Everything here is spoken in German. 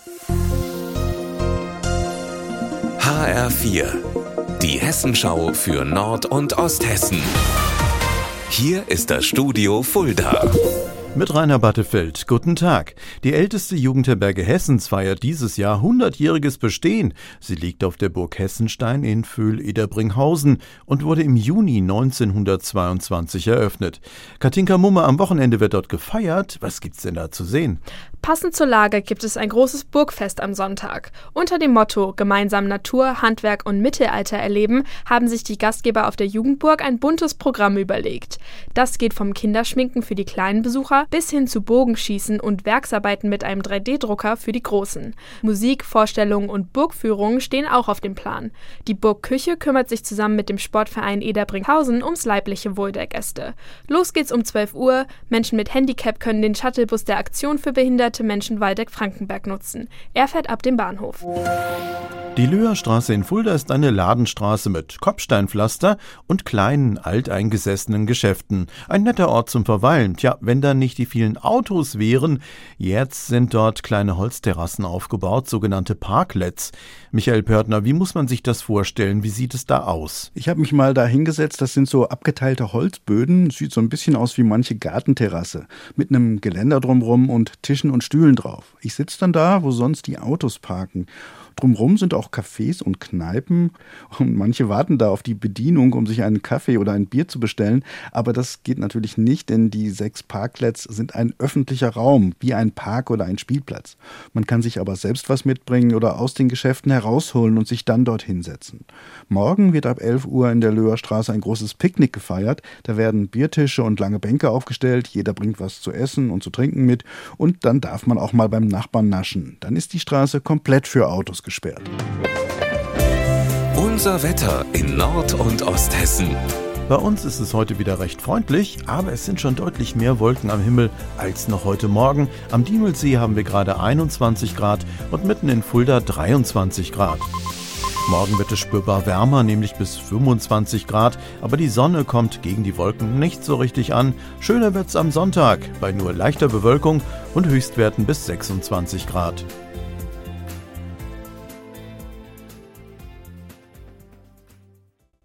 HR4, die Hessenschau für Nord- und Osthessen. Hier ist das Studio Fulda. Mit Rainer Battefeld. Guten Tag. Die älteste Jugendherberge Hessens feiert dieses Jahr 100-jähriges Bestehen. Sie liegt auf der Burg Hessenstein in Vöhl-Ederbringhausen und wurde im Juni 1922 eröffnet. Katinka Mumme, am Wochenende wird dort gefeiert. Was gibt's denn da zu sehen? Passend zur Lage gibt es ein großes Burgfest am Sonntag. Unter dem Motto Gemeinsam Natur, Handwerk und Mittelalter erleben, haben sich die Gastgeber auf der Jugendburg ein buntes Programm überlegt. Das geht vom Kinderschminken für die kleinen Besucher bis hin zu Bogenschießen und Werksarbeiten mit einem 3D-Drucker für die Großen. Musik, Vorstellungen und Burgführungen stehen auch auf dem Plan. Die Burgküche kümmert sich zusammen mit dem Sportverein Ederbringhausen ums leibliche Wohl der Gäste. Los geht's um 12 Uhr. Menschen mit Handicap können den Shuttlebus der Aktion für behinderte Menschen Waldeck-Frankenberg nutzen. Er fährt ab dem Bahnhof. Die Löherstraße in Fulda ist eine Ladenstraße mit Kopfsteinpflaster und kleinen, alteingesessenen Geschäften. Ein netter Ort zum Verweilen. Tja, wenn da nicht die vielen Autos wären. Jetzt sind dort kleine Holzterrassen aufgebaut, sogenannte Parklets. Michael Pörtner, wie muss man sich das vorstellen? Wie sieht es da aus? Ich habe mich mal da hingesetzt, das sind so abgeteilte Holzböden, sieht so ein bisschen aus wie manche Gartenterrasse, mit einem Geländer drumrum und Tischen und Stühlen drauf. Ich sitze dann da, wo sonst die Autos parken. Drumherum sind auch Cafés und Kneipen und manche warten da auf die Bedienung, um sich einen Kaffee oder ein Bier zu bestellen. Aber das geht natürlich nicht, denn die 6 Parklets sind ein öffentlicher Raum, wie ein Park oder ein Spielplatz. Man kann sich aber selbst was mitbringen oder aus den Geschäften herausholen und sich dann dort hinsetzen. Morgen wird ab 11 Uhr in der Löherstraße ein großes Picknick gefeiert. Da werden Biertische und lange Bänke aufgestellt. Jeder bringt was zu essen und zu trinken mit. Und dann darf man auch mal beim Nachbarn naschen. Dann ist die Straße komplett für Autos gesperrt. Unser Wetter in Nord- und Osthessen. Bei uns ist es heute wieder recht freundlich, aber es sind schon deutlich mehr Wolken am Himmel als noch heute Morgen. Am Diemelsee haben wir gerade 21 Grad und mitten in Fulda 23 Grad. Morgen wird es spürbar wärmer, nämlich bis 25 Grad, aber die Sonne kommt gegen die Wolken nicht so richtig an. Schöner wird's am Sonntag, bei nur leichter Bewölkung und Höchstwerten bis 26 Grad.